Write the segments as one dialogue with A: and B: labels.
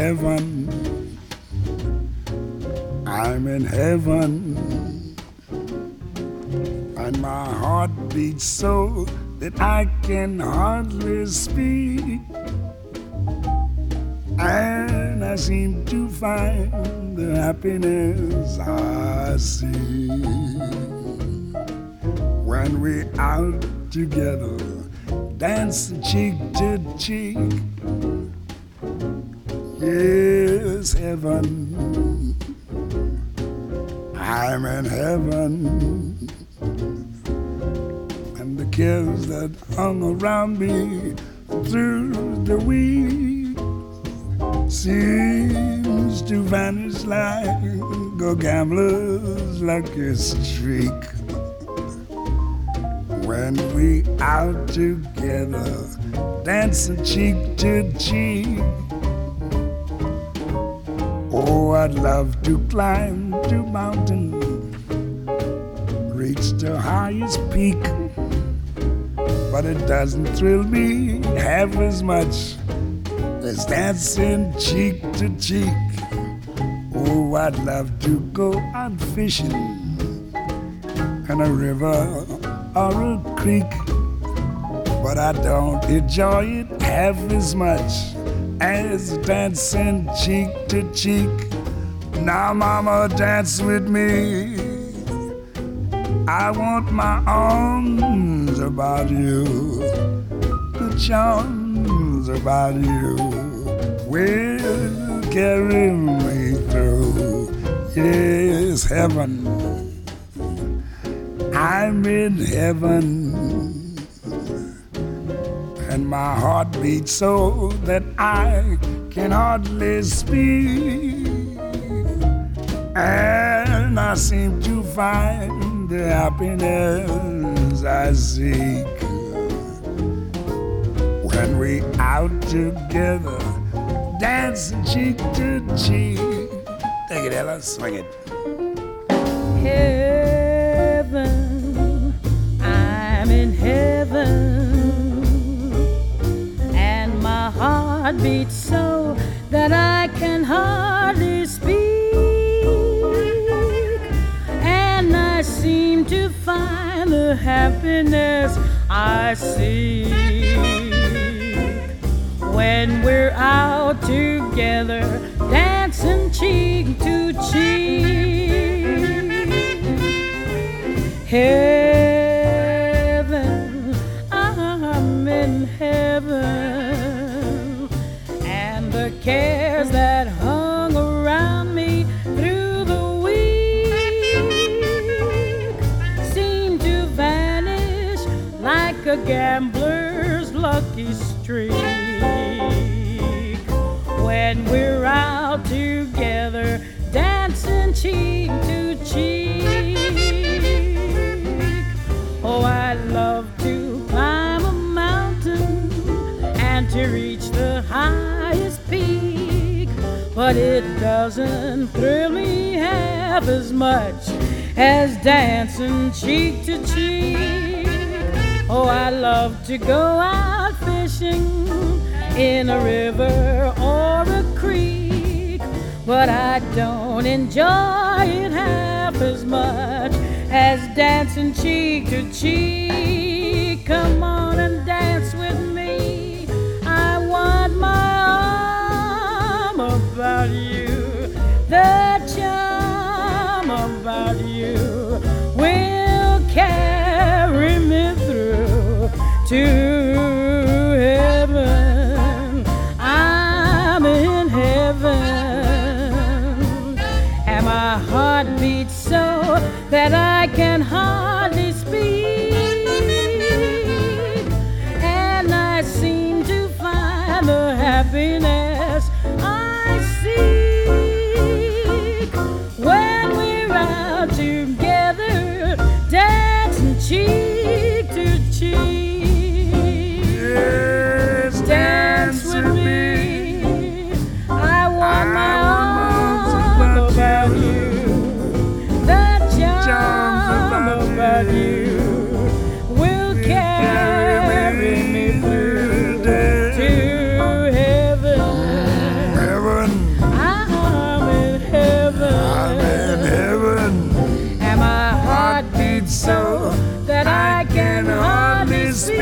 A: heaven. I'm in heaven. And my heart beats so that I can hardly speak. And I seem to find the happiness I see when we're out together, dancing cheek to cheek. Yes, heaven, I'm in heaven. And the cares that hung around me through the week seems to vanish like a gambler's lucky streak. When we out together, dancing cheek to cheek. Oh, I'd love to climb to mountain, reach the highest peak, but it doesn't thrill me half as much as dancing cheek to cheek. Oh, I'd love to go out fishing in a river or a creek, but I don't enjoy it half as much as dancing cheek to cheek. Now, mama, dance with me. I want my arms about you, the charms about you will carry me through. Yes, heaven, I'm in heaven. And my heart beats so that I can hardly speak. And I seem to find the happiness I seek when we out together, dancing cheek to cheek. Take it, Ella, swing it.
B: Heaven, I'm in heaven. My heart beats so that I can hardly speak, and I seem to find the happiness I seek when we're out together, dancing cheek to cheek. Heaven, I'm in heaven. The cares that hung around me through the week seem to vanish like a gambler's lucky streak when we're out together, dancing cheek to cheek. Oh, I'd love to climb a mountain and to reach the highest peak, but it doesn't thrill me half as much as dancing cheek to cheek. Oh, I love to go out fishing in a river or a creek, but I don't enjoy it half as much as dancing cheek to cheek. Come on and dance with me. I want my arm about you, the charm about you will carry me through to heaven. I'm in heaven, and my heart beats so that I can hardly speak, and I seem to find the happiness I seek when we're out together, dancing cheek to cheek.
A: so
B: that I can hardly speak,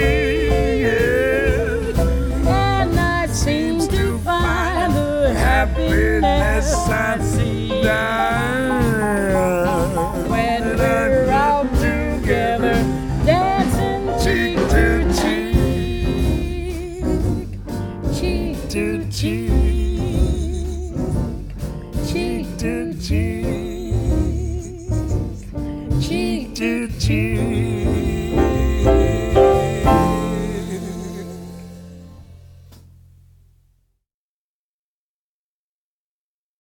B: and I seem to find the happiness I see when we're out together, dancing cheek to cheek, cheek to cheek, cheek to cheek.